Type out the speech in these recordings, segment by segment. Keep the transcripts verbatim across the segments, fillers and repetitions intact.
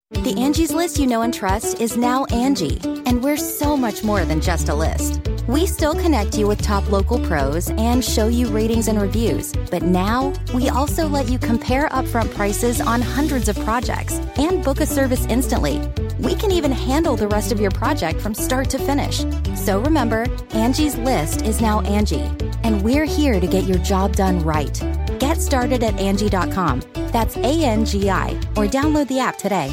The Angie's List you know and trust is now Angie, and we're so much more than just a list. We still connect you with top local pros and show you ratings and reviews, but now we also let you compare upfront prices on hundreds of projects and book a service instantly. We can even handle the rest of your project from start to finish. So remember, Angie's List is now Angie, and we're here to get your job done right. Get started at Angie dot com. That's A N G I, or download the app today.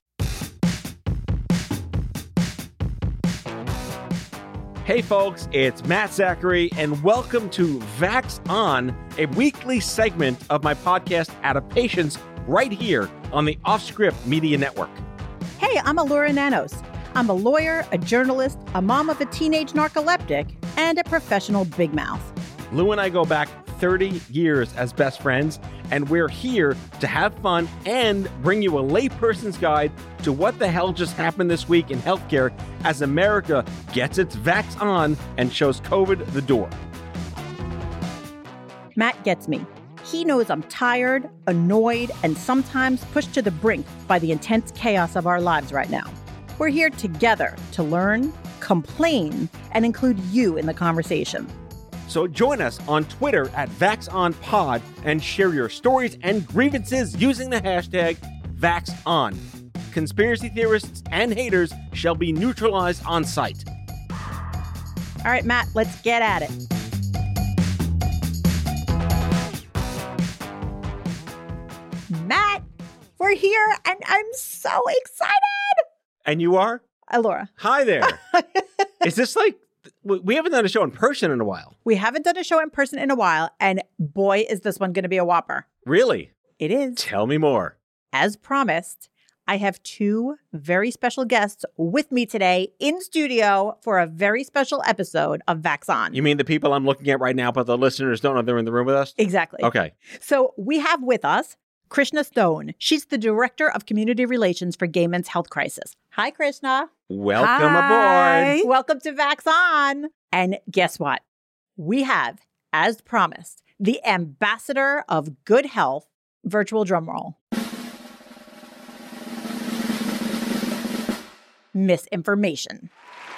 Hey folks, it's Matt Zachary, and welcome to Vax On, a weekly segment of my podcast Adaptations, right here on the Offscript Media Network. Hey, I'm Allura Nanos. I'm a lawyer, a journalist, a mom of a teenage narcoleptic, and a professional big mouth. Lou and I go back thirty years as best friends, and we're here to have fun and bring you a layperson's guide to what the hell just happened this week in healthcare as America gets its vax on and shows COVID the door. Matt gets me. He knows I'm tired, annoyed, and sometimes pushed to the brink by the intense chaos of our lives right now. We're here together to learn, complain, and include you in the conversation. So join us on Twitter at VaxOnPod and share your stories and grievances using the hashtag VaxOn. Conspiracy theorists and haters shall be neutralized on sight. All right, Matt, let's get at it. Matt, we're here and I'm so excited. And you are? Allura. Hi there. Is this like, we haven't done a show in person in a while. We haven't done a show in person in a while, and boy, is this one going to be a whopper. Really? It is. Tell me more. As promised, I have two very special guests with me today in studio for a very special episode of Vax On. You mean the people I'm looking at right now, but the listeners don't know they're in the room with us? Exactly. Okay. So we have with us Krishna Stone. She's the Director of Community Relations for Gay Men's Health Crisis. Hi, Krishna. Welcome Hi. aboard. Welcome to Vax On. And guess what? We have, as promised, the Ambassador of Good Health, virtual drum roll, Misinformation.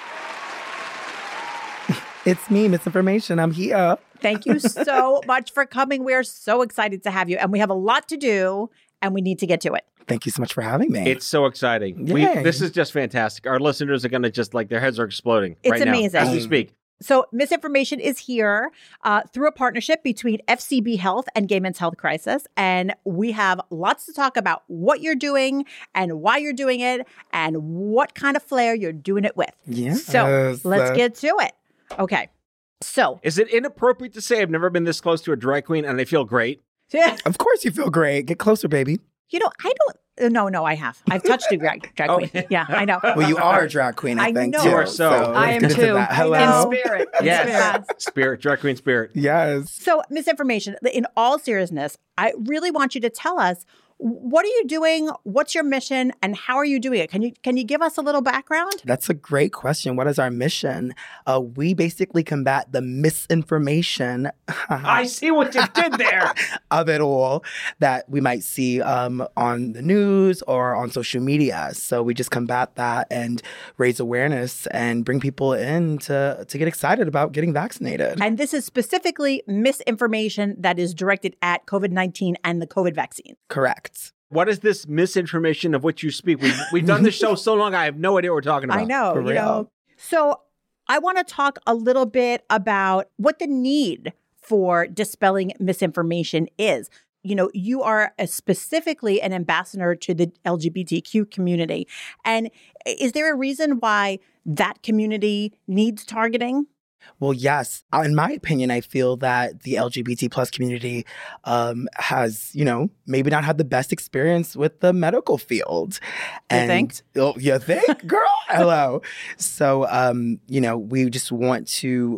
It's me, Misinformation. I'm here. Thank you so much for coming. We are so excited to have you. And we have a lot to do, and we need to get to it. Thank you so much for having me. It's so exciting. We, this is just fantastic. Our listeners are going to just like, their heads are exploding it's right amazing. now as we speak. So Misinformation is here uh, through a partnership between F C B Health and Gay Men's Health Crisis. And we have lots to talk about what you're doing and why you're doing it and what kind of flair you're doing it with. Yes. So let's get to it. Okay. So. Is it inappropriate to say I've never been this close to a drag queen and I feel great? Of course you feel great. Get closer, baby. You know, I don't. No, no, I have. I've touched a drag, drag Oh. queen. Yeah, I know. Well, you are a drag queen, I, I think, know. too. You are so. I am let's get into too. that. Hello. In spirit. In Yes. spirit. Spirit, drag queen spirit. Yes. So, Misinformation, in all seriousness, I really want you to tell us, what are you doing? What's your mission? And how are you doing it? Can you can you give us a little background? That's a great question. What is our mission? Uh, we basically combat the misinformation I see what you did there. of it all that we might see um, on the news or on social media. So we just combat that and raise awareness and bring people in to, to get excited about getting vaccinated. And this is specifically misinformation that is directed at COVID nineteen and the COVID vaccine. Correct. What is this misinformation of which you speak? We've, we've done this show so long, I have no idea what we're talking about. I know, For you real. know. So I want to talk a little bit about what the need for dispelling misinformation is. You know, you are a specifically an ambassador to the L G B T Q community. And is there a reason why that community needs targeting? Well, yes. In my opinion, I feel that the L G B T plus community um, has, you know, maybe not had the best experience with the medical field. You and, think? Oh, you think, girl? Hello. So, um, you know, we just want to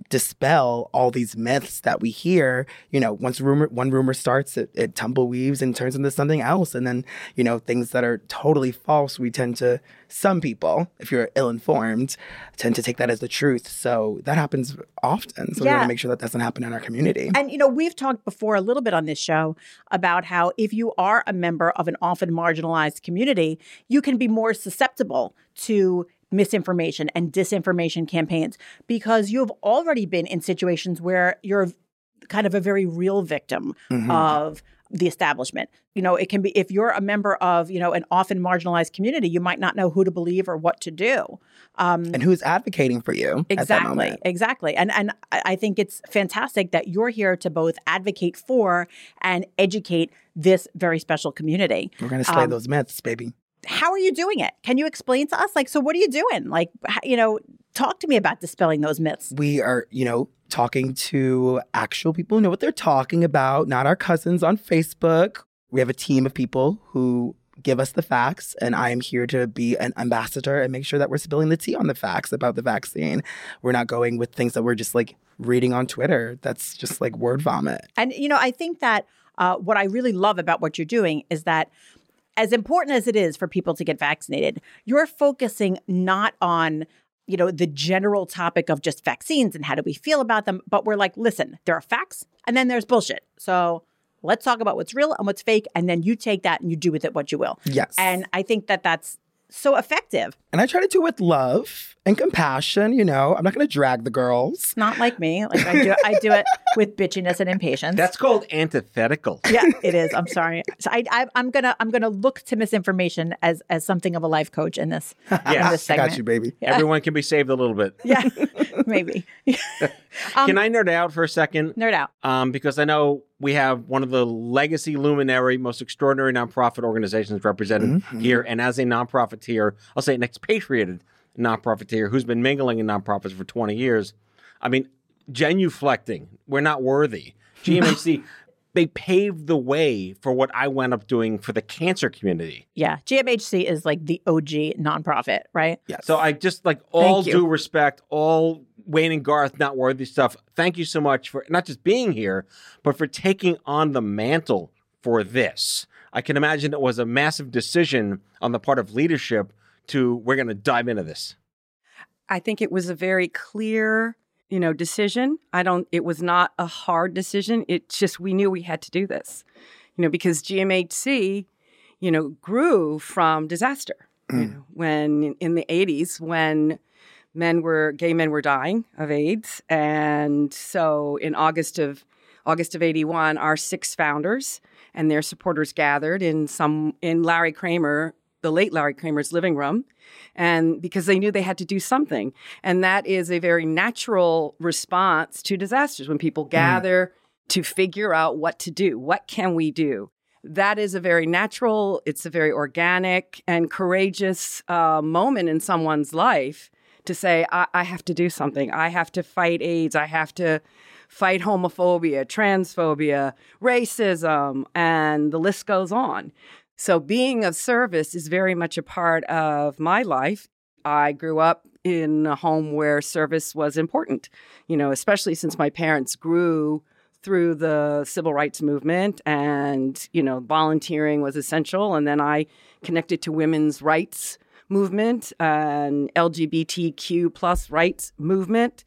dispel all these myths that we hear. You know, once rumor one rumor starts, it, it tumbleweaves and turns into something else. And then, you know, things that are totally false, we tend to, some people, if you're ill-informed, tend to take that as the truth. So that happens often. So Yeah. we want to make sure that doesn't happen in our community. And, you know, we've talked before a little bit on this show about how if you are a member of an often marginalized community, you can be more susceptible to misinformation and disinformation campaigns because you've already been in situations where you're kind of a very real victim Mhm. of the establishment. You know, it can be, if you're a member of, you know, an often marginalized community, you might not know who to believe or what to do. Um, And who's advocating for you at that Exactly, moment. exactly. And and I I think it's fantastic that you're here to both advocate for and educate this very special community. We're going to slay Um, those myths, baby. How are you doing it? Can you explain to us? Like, so what are you doing? Like, h- you know, talk to me about dispelling those myths. We are, you know, talking to actual people who know what they're talking about, not our cousins on Facebook. We have a team of people who give us the facts, and I am here to be an ambassador and make sure that we're spilling the tea on the facts about the vaccine. We're not going with things that we're just like reading on Twitter. That's just like word vomit. And, you know, I think that uh, what I really love about what you're doing is that as important as it is for people to get vaccinated, you're focusing not on, you know, the general topic of just vaccines and how do we feel about them, but we're like, listen, there are facts and then there's bullshit. So let's talk about what's real and what's fake, and then you take that and you do with it what you will. Yes. And I think that that's so effective. And I try to do it with love and compassion, you know. I'm not going to drag the girls. Not like me. Like I do, I do it with bitchiness and impatience. That's called antithetical. Yeah, it is. I'm sorry. So I, I, I'm gonna, I'm gonna look to misinformation as as something of a life coach in this, in Yes, this I segment. got you, baby. Everyone can be saved a little bit. Yeah, maybe. Um, Can I nerd out for a second? Nerd out. Um, because I know we have one of the legacy, luminary, most extraordinary nonprofit organizations represented Mm-hmm. here. And as a nonprofiteer, I'll say an expatriated nonprofiteer who's been mingling in nonprofits for twenty years. I mean, genuflecting, we're not worthy. G M H C, they paved the way for what I wound up doing for the cancer community. Yeah, G M H C is like the O G nonprofit, right? Yes. So I just like all Thank you. due respect, all Wayne and Garth not worthy stuff. Thank you so much for not just being here, but for taking on the mantle for this. I can imagine it was a massive decision on the part of leadership to, we're going to dive into this. I think it was a very clear, you know, decision. I don't, it was not a hard decision. It's just, we knew we had to do this, you know, because G M H C, you know, grew from disaster. You know, when in the eighties, when men were, gay men were dying of AIDS. And so in August of, August of eighty-one, our six founders and their supporters gathered in some, in Larry Kramer, the late Larry Kramer's living room, and because they knew they had to do something. And that is a very natural response to disasters when people gather to figure out what to do. What can we do? That is a very natural, it's a very organic and courageous uh, moment in someone's life to say, I-, I have to do something. I have to fight AIDS. I have to fight homophobia, transphobia, racism, and the list goes on. So being of service is very much a part of my life. I grew up in a home where service was important, you know, especially since my parents grew through the civil rights movement and, you know, volunteering was essential. And then I connected to women's rights movement and L G B T Q plus rights movement.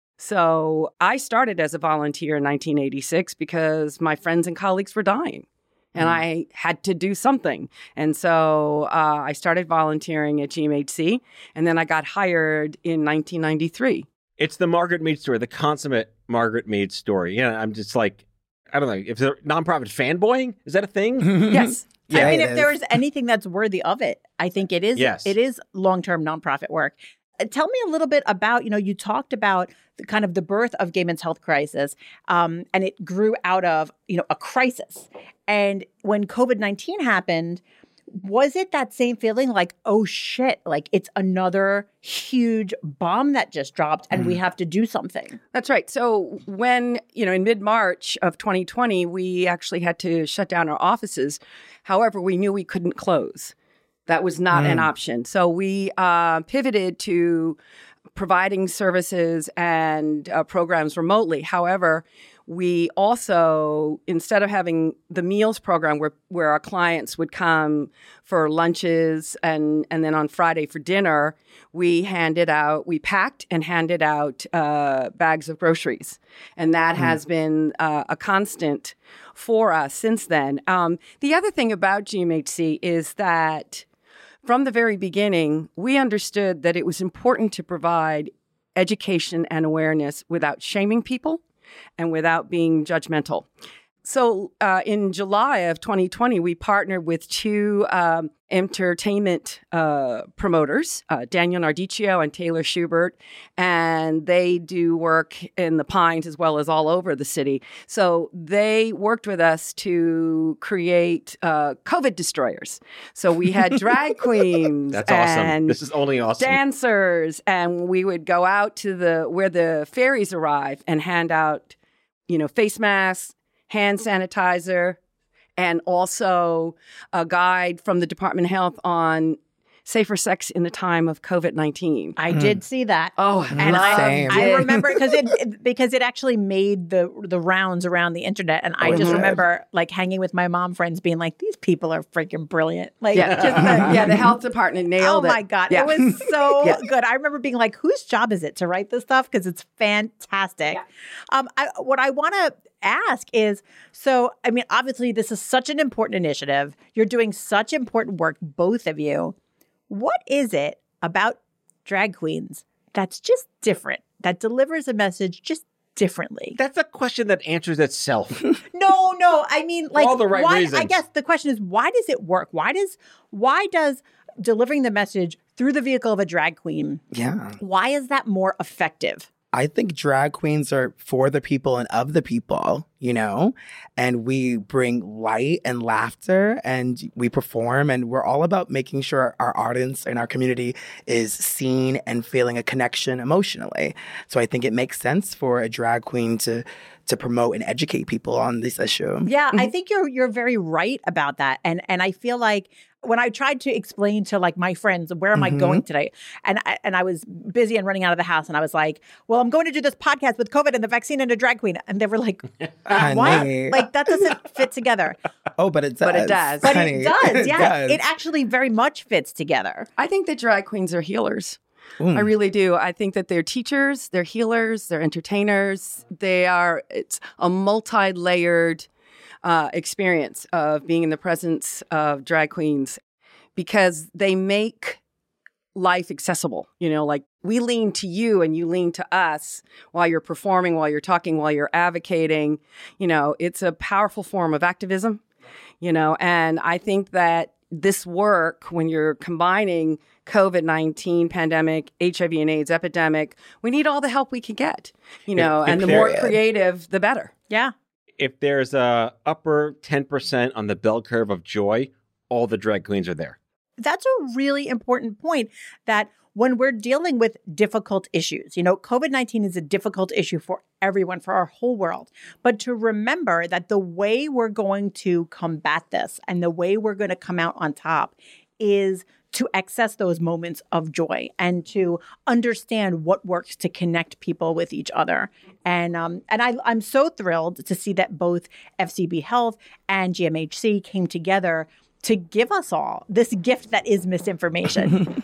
So I started as a volunteer in nineteen eighty-six because my friends and colleagues were dying. And mm. I had to do something. And so uh, I started volunteering at G M H C, and then I got hired in nineteen ninety-three. It's the Margaret Mead story, the consummate Margaret Mead story. Yeah, I'm just like, I don't know, if they're nonprofit fanboying, is that a thing? Yes. Yeah, I mean, it if is. there is anything that's worthy of it, I think it is. Yes. It is long-term nonprofit work. Uh, Tell me a little bit about, you know, you talked about the kind of the birth of Gay Men's Health Crisis, um, and it grew out of, you know, a crisis. And when COVID nineteen happened, was it that same feeling like, oh shit, like it's another huge bomb that just dropped and we have to do something? That's right. So when, you know, in mid-March of twenty twenty, we actually had to shut down our offices. However, we knew we couldn't close. That was not Mm. an option. So we uh, pivoted to providing services and uh, programs remotely. However, we also, instead of having the meals program where, where our clients would come for lunches and, and then on Friday for dinner, we handed out, we packed and handed out uh, bags of groceries. And that mm. has been uh, a constant for us since then. Um, the other thing about G M H C is that from the very beginning, we understood that it was important to provide education and awareness without shaming people and without being judgmental. So uh, in July of twenty twenty, we partnered with two um, entertainment uh, promoters, uh, Daniel Nardicchio and Taylor Schubert, and they do work in the Pines as well as all over the city. So they worked with us to create uh, COVID destroyers. So we had drag queens. That's awesome. And this is only awesome. Dancers, and we would go out to the where the ferries arrive and hand out, you know, face masks, hand sanitizer, and also a guide from the Department of Health on safer sex in the time of COVID nineteen. I mm. did see that. Oh, and I, Same. I remember because it, it because it actually made the the rounds around the internet, and I Oh, just good. remember like hanging with my mom friends, being like, "These people are freaking brilliant!" Like, Yeah, just the, yeah, the health department oh nailed it. my god, Yeah. it was so Yeah. good. I remember being like, "Whose job is it to write this stuff?" Because it's fantastic. Yeah. Um, I, what I want to ask is, so I mean, obviously, this is such an important initiative. You're doing such important work, both of you. What is it about drag queens that's just different, that delivers a message just differently? That's a question that answers itself. No, no. I mean, like, all the right why, reasons. I guess the question is, why does it work? Why does why does delivering the message through the vehicle of a drag queen, Yeah. why is that more effective? I think drag queens are for the people and of the people, you know, and we bring light and laughter and we perform, and we're all about making sure our audience and our community is seen and feeling a connection emotionally. So I think it makes sense for a drag queen to to promote and educate people on this issue. Yeah, I think you're you're very right about that. And and I feel like when I tried to explain to like my friends, where am I Mhm. going today? And I, and I was busy and running out of the house, and I was like, well, I'm going to do this podcast with COVID and the vaccine and a drag queen. And they were like, what? Honey. Like, that doesn't fit together. Oh, but it does. But it does. But honey. it does. Yeah, does. it actually very much fits together. I think that drag queens are healers. Mm. I really do. I think that they're teachers, they're healers, they're entertainers. They are, it's a multi-layered uh, experience of being in the presence of drag queens because they make life accessible. You know, like we lean to you and you lean to us while you're performing, while you're talking, while you're advocating. You know, it's a powerful form of activism, you know, and I think that this work, when you're combining COVID nineteen pandemic, H I V and AIDS epidemic, we need all the help we can get, you know, If- and if the more there- creative, the better. Yeah. If there's a upper ten percent on the bell curve of joy, all the drag queens are there. That's a really important point, that when we're dealing with difficult issues, you know, COVID nineteen is a difficult issue for everyone, for our whole world. But to remember that the way we're going to combat this and the way we're going to come out on top is to access those moments of joy and to understand what works to connect people with each other. And um, and I, I'm so thrilled to see that both F C B Health and G M H C came together to give us all this gift that is misinformation.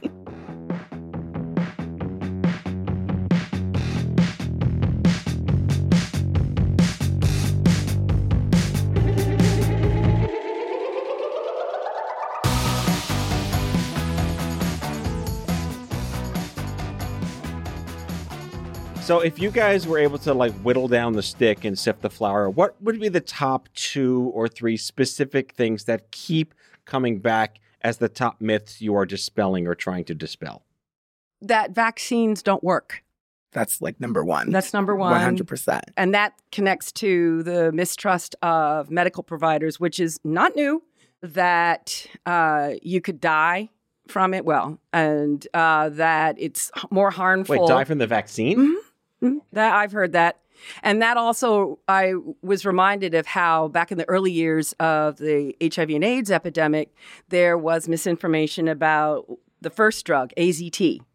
So if you guys were able to like whittle down the stick and sift the flour, what would be the top two or three specific things that keep coming back as the top myths you are dispelling or trying to dispel? That vaccines don't work. That's like number one. That's number one. one hundred percent. And that connects to the mistrust of medical providers, which is not new, that uh, you could die from it. Well, and uh, that it's more harmful. Wait, die from the vaccine? Mhm. Mhm. That I've heard that. And that also, I was reminded of how back in the early years of the H I V and AIDS epidemic, there was misinformation about the first drug, A Z T.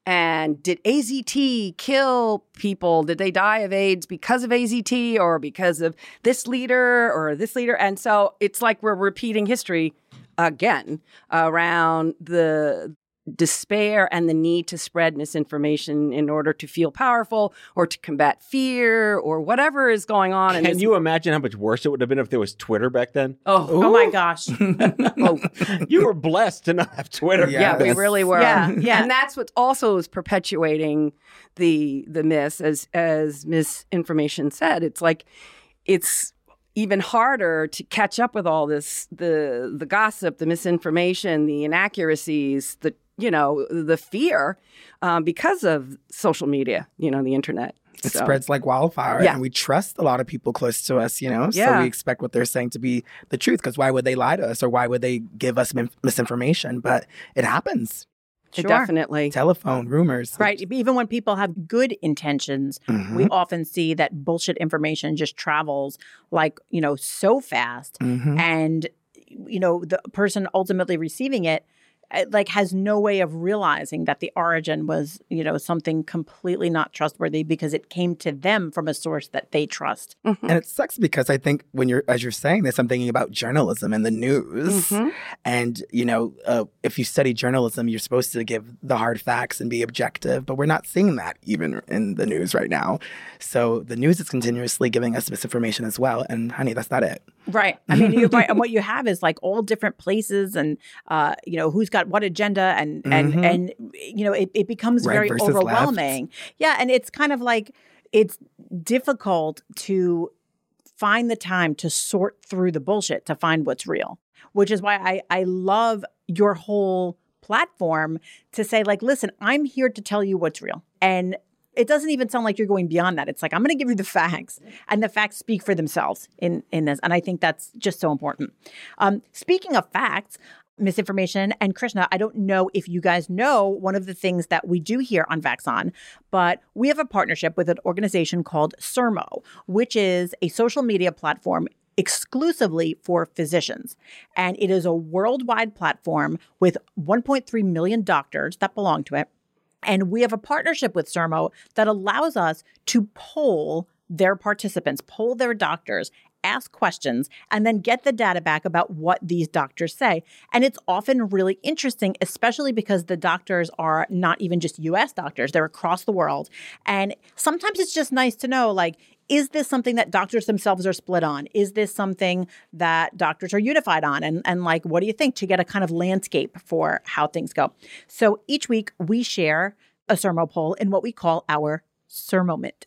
And did A Z T kill people? Did they die of AIDS because of A Z T or because of this leader or this leader? And so it's like we're repeating history again around the despair and the need to spread misinformation in order to feel powerful or to combat fear or whatever is going on. Can in you imagine how much worse it would have been if there was Twitter back then? Oh, Oh my gosh. oh. You were blessed to not have Twitter. Yeah. Yeah, we really were. Yeah, yeah. And that's what also is perpetuating the the myths, as as misinformation said. It's like it's even harder to catch up with all this, the the gossip, the misinformation, the inaccuracies, the you know, the fear um, because of social media, you know, the internet. It So- spreads like wildfire, Yeah. and we trust a lot of people close to us, you know? So Yeah. we expect what they're saying to be the truth, because why would they lie to us, or why would they give us min- misinformation? But it happens. It Sure. definitely. Telephone, rumors. Right. Even when people have good intentions, Mhm. we often see that bullshit information just travels like, you know, so fast. Mhm. And, you know, the person ultimately receiving it, uh, like, has no way of realizing that the origin was, you know, something completely not trustworthy because it came to them from a source that they trust. And it sucks because I think when you're, as you're saying this, I'm thinking about journalism and the news. Mhm. And, you know, uh, if you study journalism, you're supposed to give the hard facts and be objective, but we're not seeing that even in the news right now. So the news is continuously giving us misinformation as well. And honey, that's not it. Right. I mean, you're right. And what you have is like all different places and, uh, you know, who's got what agenda and, and, Mhm. and, you know, it, it becomes Right very versus overwhelming. Yeah. And it's kind of like, it's difficult to find the time to sort through the bullshit to find what's real, which is why I, I love your whole platform to say, like, listen, I'm here to tell you what's real. And it doesn't even sound like you're going beyond that. It's like, I'm going to give you the facts, and the facts speak for themselves in, in this. And I think that's just so important. Um, speaking of facts, misinformation, and Krishna, I don't know if you guys know one of the things that we do here on Vaxon, but we have a partnership with an organization called Sermo, which is a social media platform exclusively for physicians. And it is a worldwide platform with one point three million doctors that belong to it. And we have a partnership with Sermo that allows us to poll their participants, poll their doctors, ask questions, and then get the data back about what these doctors say. And it's often really interesting, especially because the doctors are not even just U S doctors, they're across the world. And sometimes it's just nice to know, like, is this something that doctors themselves are split on? Is this something that doctors are unified on? And, and like, what do you think, to get a kind of landscape for how things go? So each week we share a Sermo poll in what we call our Sermoment.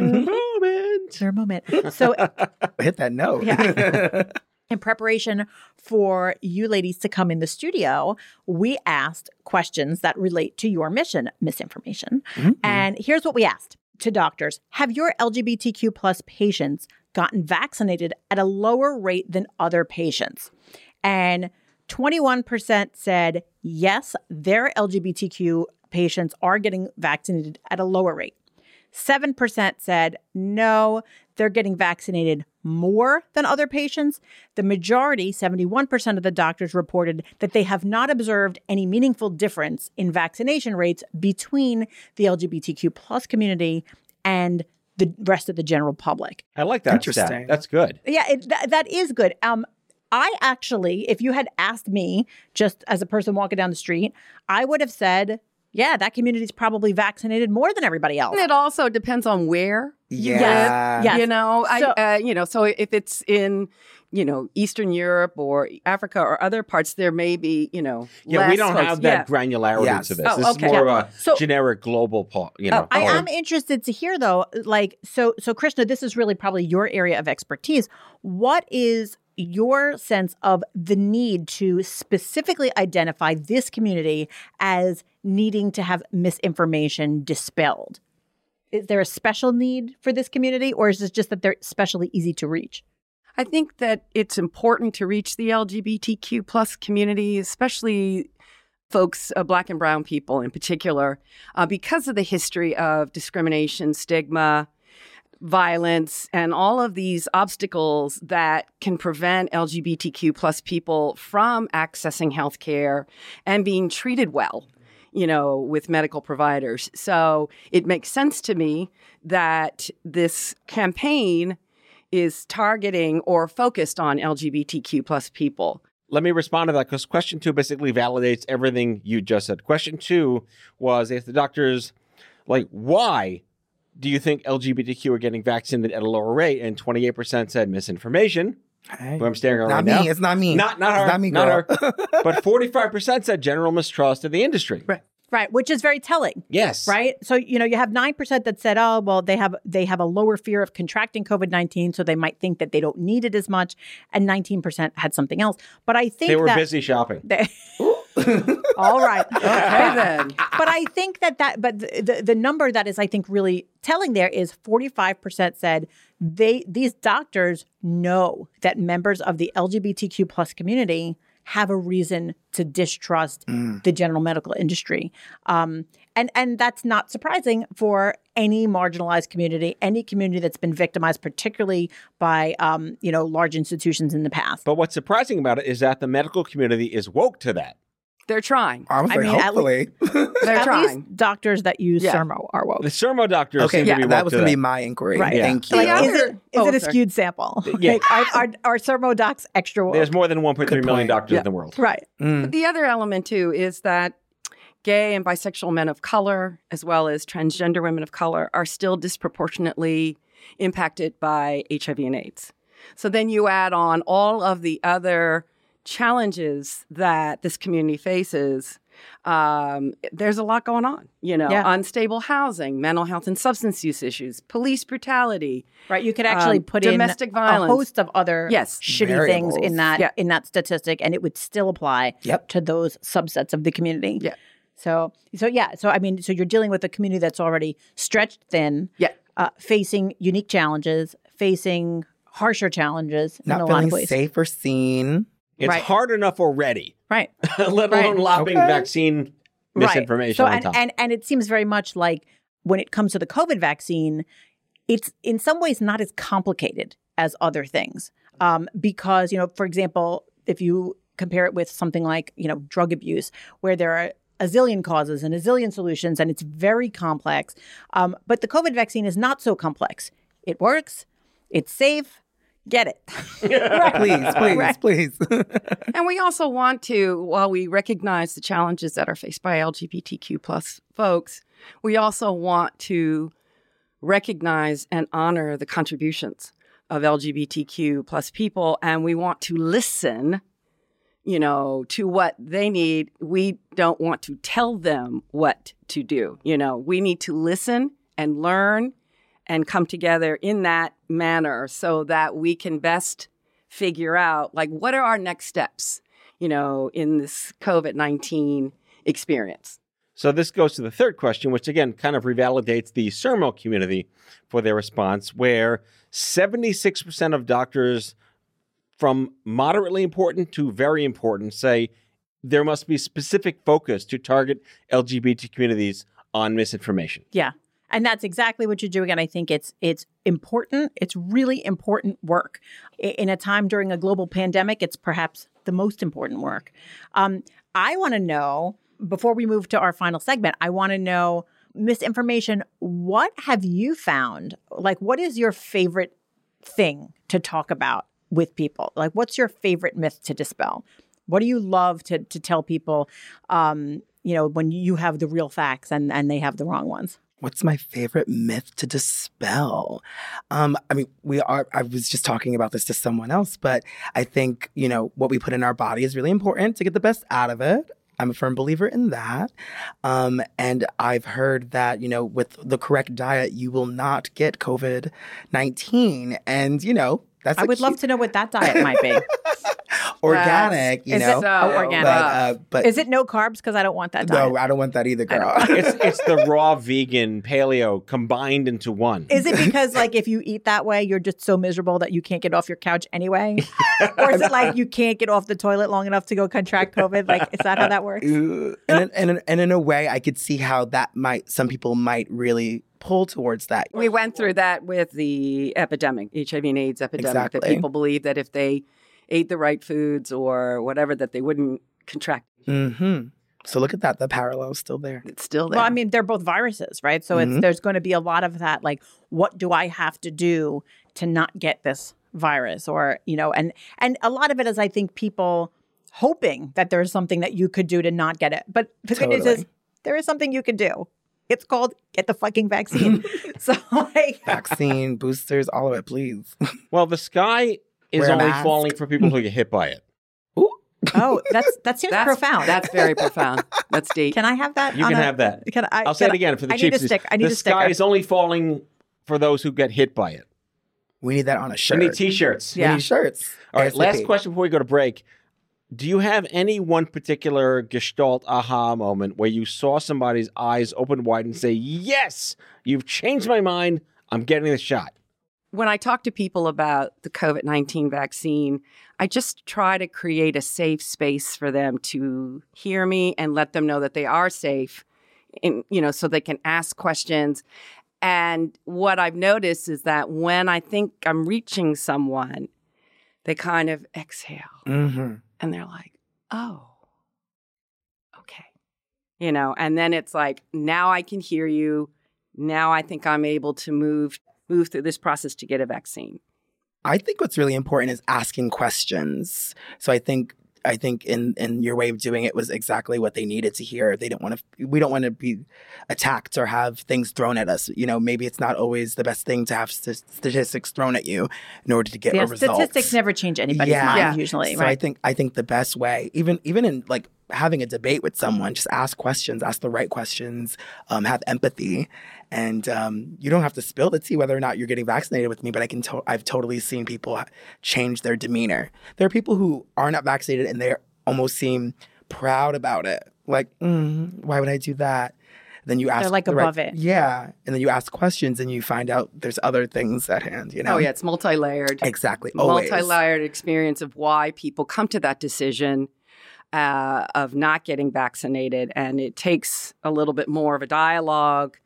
Sermoment. Sermoment. So Hit that note. Yeah. in preparation for you ladies to come in the studio, we asked questions that relate to your mission, misinformation. Mm-hmm. And here's what we asked to doctors. Have your L G B T Q plus patients gotten vaccinated at a lower rate than other patients? And twenty-one percent said, yes, their L G B T Q patients are getting vaccinated at a lower rate. seven percent said, no, they're getting vaccinated more than other patients. The majority, seventy-one percent of the doctors, reported that they have not observed any meaningful difference in vaccination rates between the L G B T Q plus community and the rest of the general public. I like that Interesting. stat. That's good. Yeah, it, th- that is good. Um, I actually, if you had asked me just as a person walking down the street, I would have said, yeah, that community is probably vaccinated more than everybody else. And it also depends on where you Yeah. live. Yes. You know, So- I, uh, you know, so if it's in, you know, Eastern Europe or Africa or other parts, there may be, you know, Yeah, less we don't folks. have that Yeah. granularity Yes. to this. Oh, this okay. is more of a So- generic global, po- you know. I Oh. am interested to hear, though, like, so, so Krishna, this is really probably your area of expertise. What is your sense of the need to specifically identify this community as needing to have misinformation dispelled? Is there a special need for this community, or is it just that they're especially easy to reach? I think that it's important to reach the L G B T Q plus community, especially folks, uh, Black and brown people in particular, uh, because of the history of discrimination, stigma, violence, and all of these obstacles that can prevent L G B T Q plus people from accessing healthcare and being treated well. you know, with medical providers. So it makes sense to me that this campaign is targeting or focused on L G B T Q plus people. Let me respond to that because question two basically validates everything you just said. Question two was if the doctors, like, why do you think L G B T Q are getting vaccinated at a lower rate? And twenty-eight percent said misinformation. Hey, Who I'm staring at not right me. now. It's not me. Not, not her. It's not me, not girl. her. But forty-five percent said general mistrust of the industry. Right. Right, which is very telling. Yes. Right. So, you know, you have nine percent that said, oh, well, they have they have a lower fear of contracting COVID nineteen, so they might think that they don't need it as much. And nineteen percent had something else. But I think They were that busy shopping. They, all right. Okay, then. But I think that that, but the, the, the number that is, I think, really telling there is forty-five percent said they, these doctors know that members of the L G B T Q plus community have a reason to distrust mm. the general medical industry. Um, and, and that's not surprising for any marginalized community, any community that's been victimized, particularly by, um, you know, large institutions in the past. But what's surprising about it is that the medical community is woke to that. They're trying. I was I like, mean, at hopefully. They're At trying. least doctors that use Yeah. Sermo are woke. The Sermo doctors Okay, seem to yeah, be woke that was to going to that. be my inquiry. Right. Thank you. Like, The is other- it, is oh, it a sorry. skewed sample? Yeah. Like, are, are, are Sermo docs extra woke? There's more than one point three Good million point. doctors Yeah. in the world. Right. Mm. But the other element, too, is that gay and bisexual men of color, as well as transgender women of color, are still disproportionately impacted by H I V and AIDS. So then you add on all of the other challenges that this community faces. Um, there's a lot going on, you know, Yeah. unstable housing, mental health and substance use issues, police brutality. Right. You could actually Um, put domestic in violence. a host of other Yes. shitty Variables. things in that Yeah. in that statistic, and it would still apply Yep. to those subsets of the community. Yeah. So, so yeah. So, I mean, so you're dealing with a community that's already stretched thin, Yeah. uh, facing unique challenges, facing harsher challenges in Not a lot of feeling ways. safe or seen. It's Right. hard enough already, Right. let Right. alone lopping Okay. vaccine misinformation Right. on So, and, top. and, and it seems very much like when it comes to the COVID vaccine, it's in some ways not as complicated as other things. Um, because, you know, for example, if you compare it with something like, you know, drug abuse, where there are a zillion causes and a zillion solutions, and it's very complex. Um, but the COVID vaccine is not so complex. It works. It's safe. Get it. Please, please, Right. please. And we also want to, while we recognize the challenges that are faced by L G B T Q plus folks, we also want to recognize and honor the contributions of L G B T Q plus people. And we want to listen, you know, to what they need. We don't want to tell them what to do. You know, we need to listen and learn and come together in that manner so that we can best figure out, like, what are our next steps, you know, in this COVID nineteen experience. So this goes to the third question, which again kind of revalidates the Sermo community for their response, where seventy-six percent of doctors from moderately important to very important say there must be specific focus to target L G B T communities on misinformation. Yeah. And that's exactly what you're doing. And I think it's it's important. It's really important work. I- In a time during a global pandemic, it's perhaps the most important work. Um, I want to know, before we move to our final segment, I want to know, misinformation, what have you found? Like, what is your favorite thing to talk about with people? Like, what's your favorite myth to dispel? What do you love to to tell people, um, you know, when you have the real facts and, and they have the wrong ones? What's my favorite myth to dispel? Um, I mean, we are, I was just talking about this to someone else, but I think, you know, what we put in our body is really important to get the best out of it. I'm a firm believer in that. Um, and I've heard that, you know, with the correct diet, you will not get COVID nineteen. And, you know, that's I would love to know what that diet might be. organic, you Is know. it oh, organic? But, uh, but Is it no carbs? Because I don't want that diet. no, I don't want that either, girl. It's it's the raw vegan paleo combined into one. Is it because, like, if you eat that way, you're just so miserable that you can't get off your couch anyway? Or is it like you can't get off the toilet long enough to go contract COVID? Like, is that how that works? and, in, and, in, and in a way, I could see how that might, some people might really pull towards that. We went through that with the epidemic, H I V and AIDS epidemic, that Exactly. people believe that if they ate the right foods or whatever, that they wouldn't contract. Mm-hmm. So look at that. The parallel's still there. It's still there. Well, I mean, they're both viruses, right? So Mm-hmm. it's there's going to be a lot of that, like, what do I have to do to not get this virus? Or, you know, and and a lot of it is, I think, people hoping that there's something that you could do to not get it. But the good news Totally. is there is something you can do. It's called get the fucking vaccine. So, like, Vaccine, boosters, all of it, please. Well, the sky is Wear a only mask. falling for people who get hit by it. oh, that's that seems that's profound. That's very profound. That's deep. Can I have that? You on can a- have that. Can I? I'll say can it again for the I need a cheapsies. stick. I need the a sky sticker. is only falling for those who get hit by it. We need that on a We shirt. need T-shirts. We Yeah. need shirts. All right, last ASAP. question before we go to break. Do you have any one particular Gestalt aha moment where you saw somebody's eyes open wide and say, yes, you've changed my mind. I'm getting the shot. When I talk to people about the COVID nineteen vaccine, I just try to create a safe space for them to hear me and let them know that they are safe, and, you know, so they can ask questions. And what I've noticed is that when I think I'm reaching someone, they kind of exhale Mm-hmm. and they're like, oh, okay. You know, and then it's like, now I can hear you. Now I think I'm able to move move through this process to get a vaccine. I think what's really important is asking questions. So I think I think in in your way of doing it was exactly what they needed to hear. They didn't want to. We don't want to be attacked or have things thrown at us. You know, maybe it's not always the best thing to have st- statistics thrown at you in order to get Yeah, a result. statistics never change anybody's Yeah. mind Yeah. usually, So right? I think I think the best way, even even in like having a debate with someone, just ask questions, ask the right questions, um, have empathy, and um, you don't have to spill the tea whether or not you're getting vaccinated with me. But I can to- I've totally seen people change their demeanor. There are people who are not vaccinated and they almost seem proud about it, like, mm, why would I do that? Then you ask, They're, like, the right- above it. yeah, and then you ask questions and you find out there's other things at hand. You know, Oh, yeah, it's multi-layered. exactly, always. Multi-layered experience of why people come to that decision uh, of not getting vaccinated. And it takes a little bit more of a dialogue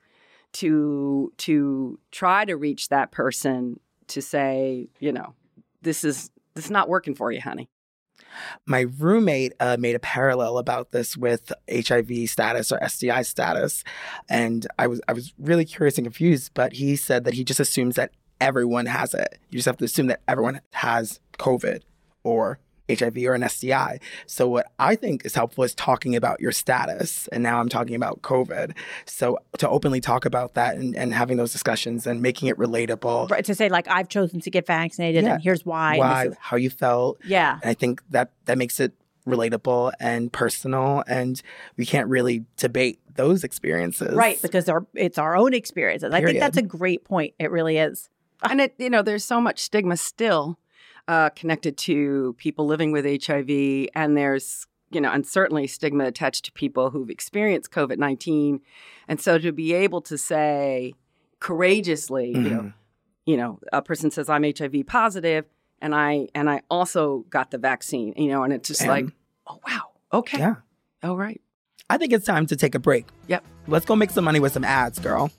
to to try to reach that person to say, you know, this is this is not working for you, honey. My roommate uh, made a parallel about this with H I V status or S T I status, and I was I was really curious and confused. But he said that he just assumes that everyone has it. You just have to assume that everyone has COVID or H I V or an S T I. So what I think is helpful is talking about your status. And now I'm talking about COVID. So to openly talk about that and, and having those discussions and making it relatable. Right, to say, like, I've chosen to get vaccinated Yeah. and here's why. and Why, this is- how you felt. yeah. And I think that that makes it relatable and personal. And we can't really debate those experiences. Right, because our, it's our own experiences. I think Period. that's a great point. It really is. And it, you know, there's so much stigma still uh, connected to people living with H I V, and there's, you know, and certainly stigma attached to people who've experienced COVID nineteen. And so to be able to say courageously, you know, you know, a person says I'm H I V positive, and I and I also got the vaccine, you know, and it's just And- like, oh wow, okay, Yeah. all right, I think it's time to take a break. yep. Let's go make some money with some ads, girl.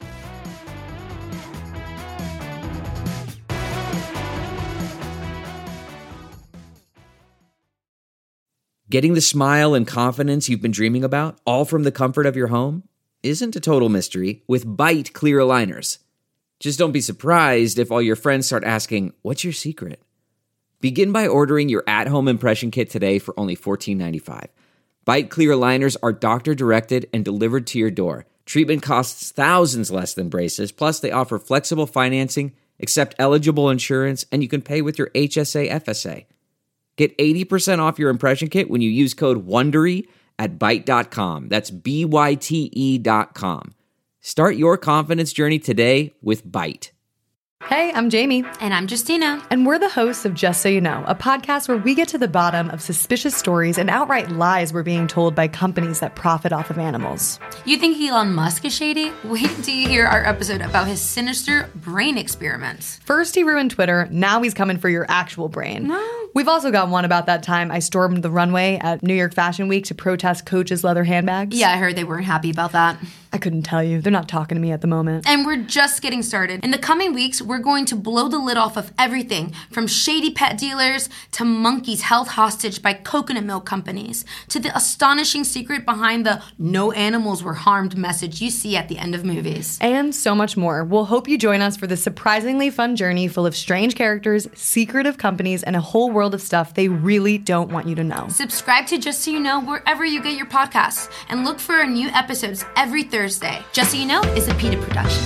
Getting the smile and confidence you've been dreaming about, all from the comfort of your home, isn't a total mystery with Byte clear aligners. Just don't be surprised if all your friends start asking, "What's your secret?" Begin by ordering your at-home impression kit today for only fourteen ninety-five. Byte clear aligners are doctor-directed and delivered to your door. Treatment costs thousands less than braces, plus they offer flexible financing, accept eligible insurance, and you can pay with your H S A F S A. Get eighty percent off your impression kit when you use code WONDERY at byte dot com. That's B Y T E dot com. Start your confidence journey today with Byte. Hey, I'm Jamie. And I'm Justina. And we're the hosts of Just So You Know, a podcast where we get to the bottom of suspicious stories and outright lies we're being told by companies that profit off of animals. You think Elon Musk is shady? Wait until you hear our episode about his sinister brain experiments. First he ruined Twitter, now he's coming for your actual brain. No. We've also got one about that time I stormed the runway at New York Fashion Week to protest Coach's leather handbags. Yeah, I heard they weren't happy about that. I couldn't tell you. They're not talking to me at the moment. And we're just getting started. In the coming weeks, we're going to blow the lid off of everything from shady pet dealers to monkeys held hostage by coconut milk companies to the astonishing secret behind the no animals were harmed message you see at the end of movies. And so much more. We'll hope you join us for this surprisingly fun journey full of strange characters, secretive companies, and a whole world of stuff they really don't want you to know. Subscribe to Just So You Know wherever you get your podcasts and look for our new episodes every Thursday. Just So You Know is a PETA production.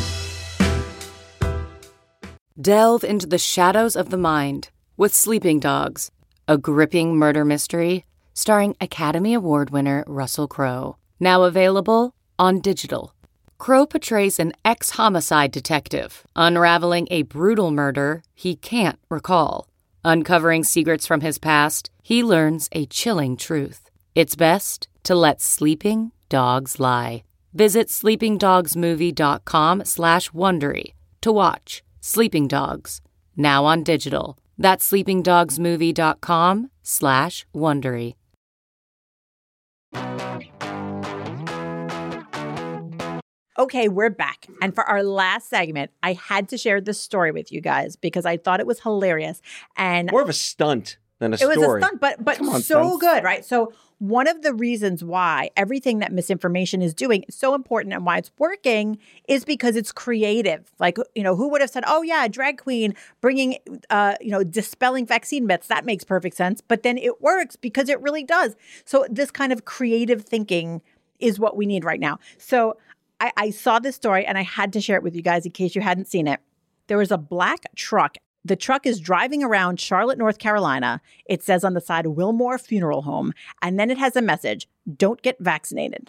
Delve into the shadows of the mind with Sleeping Dogs, a gripping murder mystery starring Academy Award winner Russell Crowe. Now available on digital. Crowe portrays an ex-homicide detective unraveling a brutal murder he can't recall. Uncovering secrets from his past, he learns a chilling truth. It's best to let sleeping dogs lie. Visit sleepingdogsmovie.com slash Wondery to watch Sleeping Dogs, now on digital. That's sleepingdogsmovie.com slash Wondery. Okay, we're back. And for our last segment, I had to share this story with you guys because I thought it was hilarious. And More of a stunt than a it story. was a stunt, but but on, so stunts. good, right? So one of the reasons why everything that misinformation is doing is so important and why it's working is because it's creative. Like, you know, who would have said, oh, yeah, a drag queen bringing, uh, you know, dispelling vaccine myths. That makes perfect sense. But then it works because it really does. So this kind of creative thinking is what we need right now. So I, I saw this story and I had to share it with you guys in case you hadn't seen it. There was a black truck. The truck is driving around Charlotte, North Carolina. It says on the side, Wilmore Funeral Home. And then it has a message, don't get vaccinated.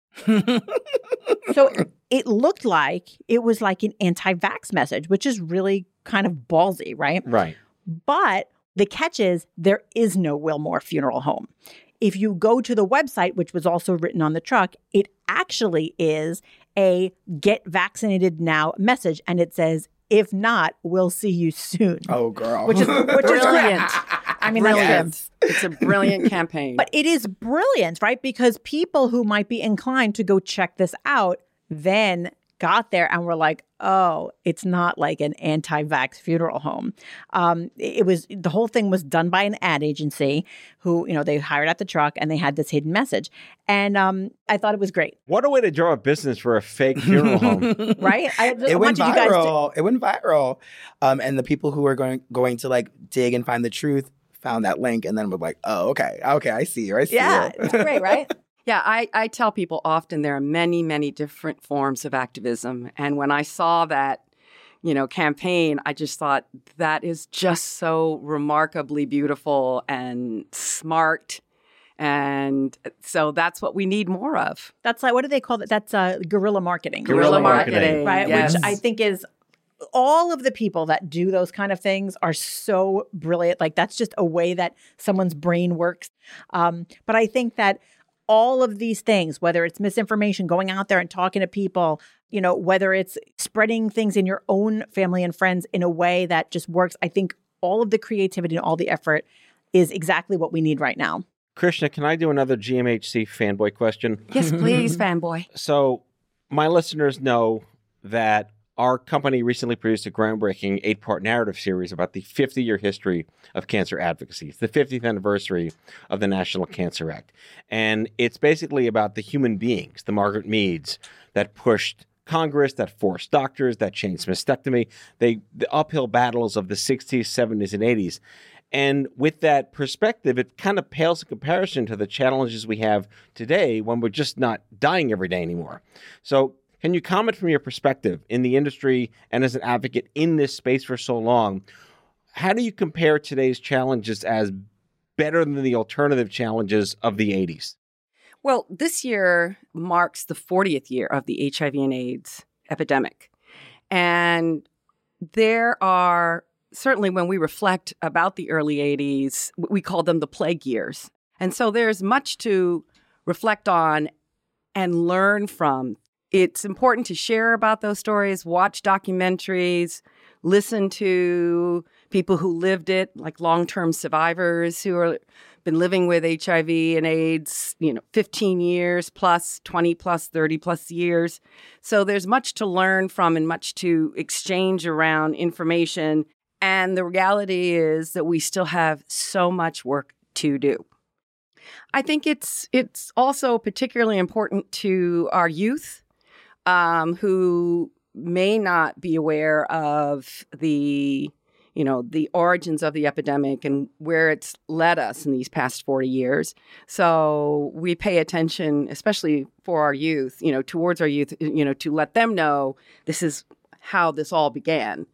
So it looked like it was like an anti-vax message, which is really kind of ballsy, right? Right. But the catch is there is no Wilmore Funeral Home. If you go to the website, which was also written on the truck, it actually is a get vaccinated now message. And it says, if not, we'll see you soon. Oh, girl. Which is, which is Brilliant. I mean, Brilliant. that's It's a brilliant campaign. But it is brilliant, right? Because people who might be inclined to go check this out then got there and were like, oh, it's not like an anti-vax funeral home. Um, it was, the whole thing was done by an ad agency who, you know, they hired out the truck and they had this hidden message. And um, I thought it was great. What a way to draw a business for a fake funeral home. Right? I, It I went wanted you guys viral. It went viral. Um, and the people who were going going to like dig and find the truth found that link and then were like, oh, okay. Okay, I see you. I to, see yeah, you. it's great, right? Yeah, I, I tell people often there are many, many different forms of activism. And when I saw that, you know, campaign, I just thought that is just so remarkably beautiful and smart. And so that's what we need more of. That's like, what do they call it? That's uh, guerrilla marketing. Guerrilla marketing. Right? Yes. Which I think is all of the people that do those kind of things are so brilliant. Like that's just a way that someone's brain works. Um, but I think that all of these things, whether it's misinformation, going out there and talking to people, you know, whether it's spreading things in your own family and friends in a way that just works, I think all of the creativity and all the effort is exactly what we need right now. Krishna, can I do another G M H C fanboy question? Yes, please, fanboy. So my listeners know that our company recently produced a groundbreaking eight-part narrative series about the fifty-year history of cancer advocacy. It's the fiftieth anniversary of the National Cancer Act. And it's basically about the human beings, the Margaret Meads, that pushed Congress, that forced doctors, that changed mastectomy, they, the uphill battles of the sixties, seventies, and eighties. And with that perspective, it kind of pales in comparison to the challenges we have today when we're just not dying every day anymore. So can you comment from your perspective in the industry and as an advocate in this space for so long, how do you compare today's challenges as better than the alternative challenges of the eighties? Well, this year marks the fortieth year of the H I V and AIDS epidemic. And there are, certainly when we reflect about the early eighties, we call them the plague years. And so there's much to reflect on and learn from. It's important to share about those stories, watch documentaries, listen to people who lived it, like long-term survivors who are been living with H I V and AIDS, you know, fifteen years plus, twenty plus, thirty plus years. So there's much to learn from and much to exchange around information. And the reality is that we still have so much work to do. I think it's it's also particularly important to our youth um, who may not be aware of the you know, the origins of the epidemic and where it's led us in these past forty years. So we pay attention, especially for our youth, you know, towards our youth, you know, to let them know this is how this all began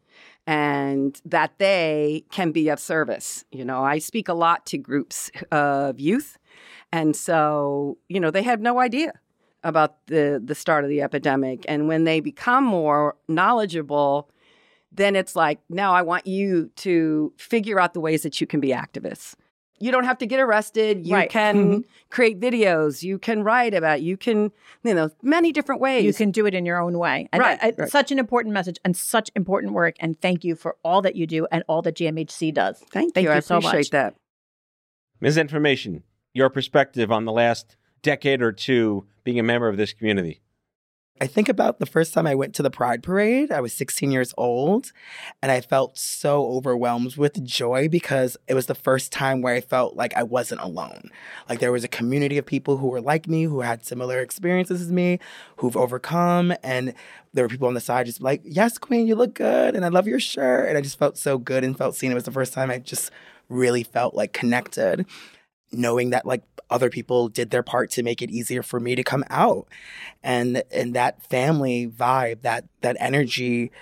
and that they can be of service. You know, I speak a lot to groups of youth. And so, you know, they have no idea about the, the start of the epidemic. And when they become more knowledgeable, then it's like, now I want you to figure out the ways that you can be activists. You don't have to get arrested. You Right. can Mm-hmm. create videos. You can write about it. You can, you know, many different ways. You can do it in your own way. And Right, I- I- right. Such an important message and such important work. And thank you for all that you do and all that G M H C does. Thank, Thank you. you I so appreciate much. that. Misinformation, your perspective on the last decade or two being a member of this community. I think about the first time I went to the Pride Parade. I was sixteen years old, and I felt so overwhelmed with joy because it was the first time where I felt like I wasn't alone. Like there was a community of people who were like me, who had similar experiences as me, who've overcome, and there were people on the side just like, yes, Queen, you look good, and I love your shirt. And I just felt so good and felt seen. It was the first time I just really felt like connected, knowing that like other people did their part to make it easier for me to come out. And and that family vibe, that that energy,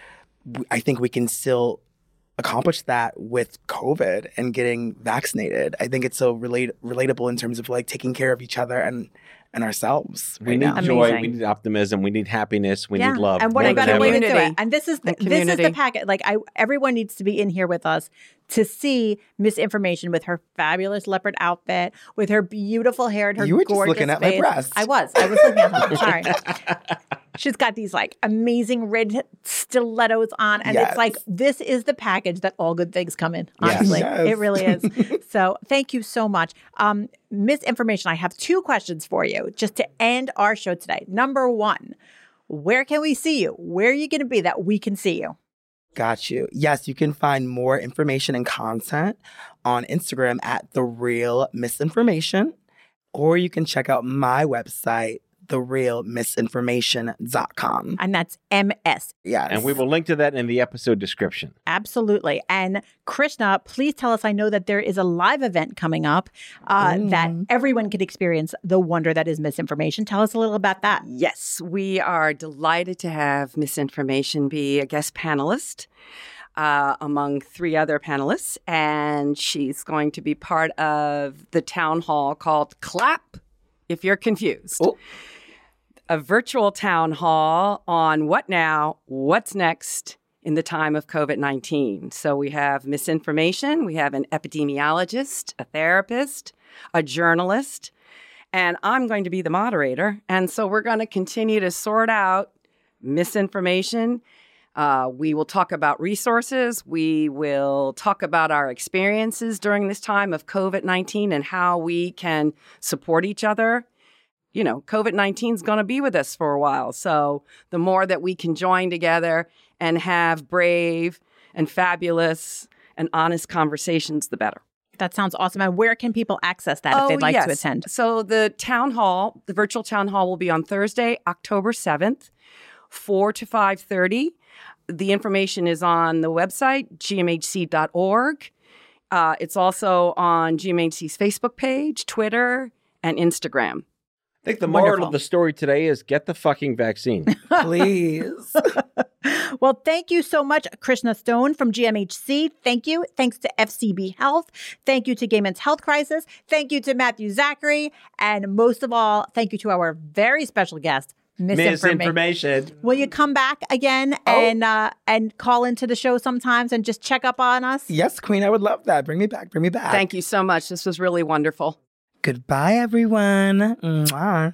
I think we can still accomplish that with COVID and getting vaccinated. I think it's so relate, relatable in terms of like taking care of each other and and ourselves. We right need now. joy, Amazing. we need optimism, we need happiness, we Yeah. need love. And what more a than better way ever. to do it. Community. And this is the, And this is the community. packet. Like I, everyone needs to be in here with us to see Misinformation with her fabulous leopard outfit, with her beautiful hair and her You were just gorgeous looking at my face. breasts. I was. I was looking at them. Sorry. She's got these like amazing red stilettos on, and Yes. it's like this is the package that all good things come in. Yes. Honestly, Yes. it really is. So thank you so much, um, Misinformation. I have two questions for you just to end our show today. Number one, where can we see you? Where are you going to be that we can see you? Got you. Yes, you can find more information and content on Instagram at The Real Misinformation, or you can check out my website, the real misinformation dot com. And that's M S. Yes. And we will link to that in the episode description. Absolutely. And Krishna, please tell us, I know that there is a live event coming up uh, Mm. that everyone can experience the wonder that is misinformation. Tell us a little about that. Yes, we are delighted to have Misinformation be a guest panelist uh, among three other panelists. And she's going to be part of the town hall called Clap If You're Confused. Oh. A virtual town hall on what now, what's next in the time of COVID nineteen. So we have Misinformation, we have an epidemiologist, a therapist, a journalist, and I'm going to be the moderator. And so we're going to continue to sort out misinformation. Uh, we will talk about resources. We will talk about our experiences during this time of COVID nineteen and how we can support each other. You know, COVID nineteen is going to be with us for a while. So the more that we can join together and have brave and fabulous and honest conversations, the better. That sounds awesome. And where can people access that if they'd like to Oh, yes. attend? So the town hall, the virtual town hall will be on Thursday, October seventh, four to five thirty. The information is on the website, G M H C dot org. Uh, it's also on G M H C's Facebook page, Twitter, and Instagram. I think the moral Wonderful. of the story today is get the fucking vaccine. Please. Well, thank you so much, Krishna Stone from G M H C. Thank you. Thanks to F C B Health. Thank you to Gay Men's Health Crisis. Thank you to Matthew Zachary. And most of all, thank you to our very special guest, Misinformation. Misinformation. Will you come back again and uh, and call into the show sometimes and just check up on us? Yes, Queen, I would love that. Bring me back. Bring me back. Thank you so much. This was really wonderful. Goodbye, everyone. Mwah.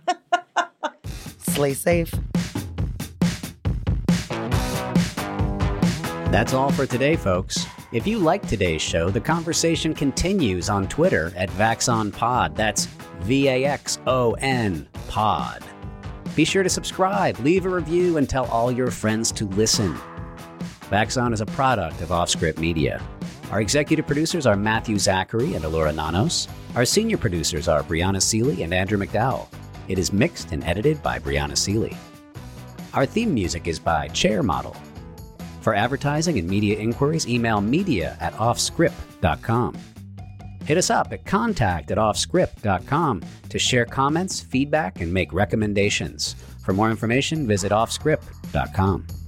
Slay safe. That's all for today, folks. If you like today's show, the conversation continues on Twitter at VaxonPod. That's V A X O N Pod. Be sure to subscribe, leave a review, and tell all your friends to listen. Vaxon is a product of Offscript Media. Our executive producers are Matthew Zachary and Alora Nanos. Our senior producers are Brianna Seeley and Andrew McDowell. It is mixed and edited by Brianna Seeley. Our theme music is by Chair Model. For advertising and media inquiries, email media at offscript dot com. Hit us up at contact at offscript dot com to share comments, feedback, and make recommendations. For more information, visit offscript dot com.